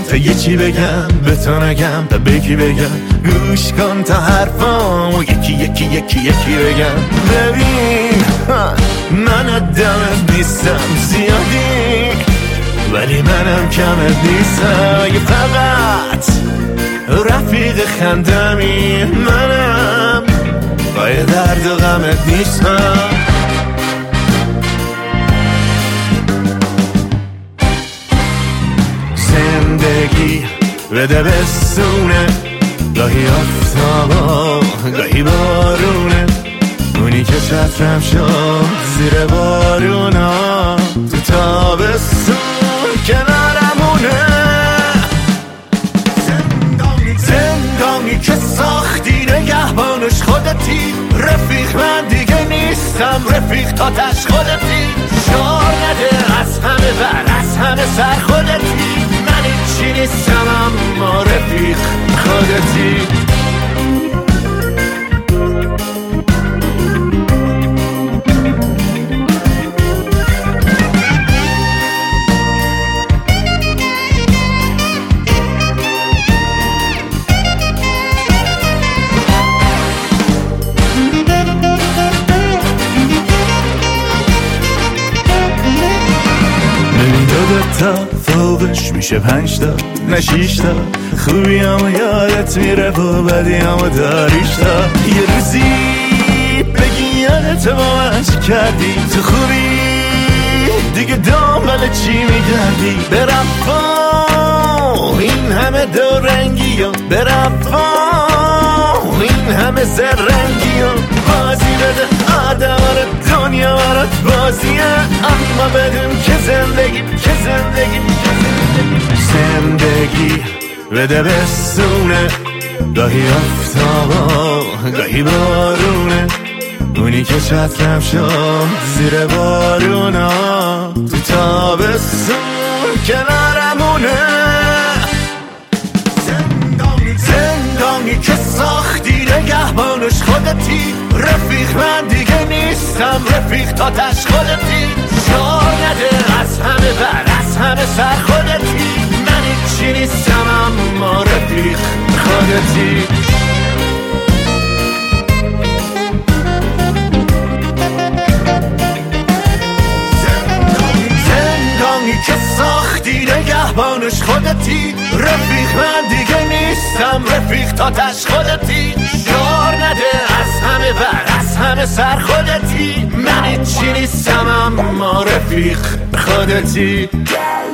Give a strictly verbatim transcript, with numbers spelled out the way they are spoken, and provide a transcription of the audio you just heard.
تا یه چی بگم به تو نگم تا بگی بگم گوش کن تا حرفامو یکی یکی یکی یکی بگم. ببین من آدمت نیستم زیادی ولی منم کمت نیستم، اگه فقط رفیق خندمی منم پای درد و غمت نیستم. زندگی بده بستونه، گاهی آفتابا گاهی بارونه، اونی که چترم شد زیر بارونا تو تابستون کنارمونه. زندانی زندانی که ساختی نگهبانش خودتی، رفیق من دیگه نیستم رفیق تاتش خودتی، شعار نده از همه بر از همه سر خودتی، من هیچی نیستم اما رفیق خودتی. تا فوقش میشه پنج تا نه شیش تا، خوبی هم یادت میره و بدی هم داریش تا، یه روزی بگی یادت با من چی کردی، تو خوبی دیگه دنبال چی میگردی، برفا این همه دو رنگی و برفا این همه زرنگی و بازی بده آدم دنیا برات بازیه، اما بدون که زندگی که زندگی که زندگی زندگی بده بستونه، گاهی آفتابا گاهی بارونه، اونی که چترم شد زیر بارونا تو تابستون کنارمونه. زندانی زندانی که ساختی نگهبانش خودتی، رفیق من دیگه نیستم رفیق تاتش خودتی، شعار نده از همه بر از همه سر خودتی، من هیچی نیستم اما رفیق خودتی. زندانی زندانی که ساختی نگهبانش خودتی، رفیق من دیگه نیستم رفیق تاتش خودتی، شعار نده از همه بر از همه سر خودتی، من هیچی نیستم اما رفیق خودتی.